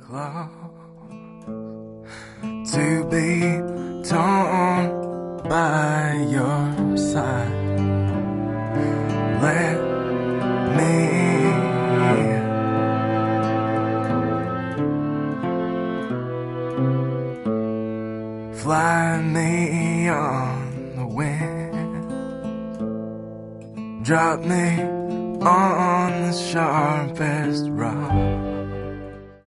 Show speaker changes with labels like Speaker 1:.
Speaker 1: close to be torn by your side. Let me fly me on the wind, drop me on the sharpest rock.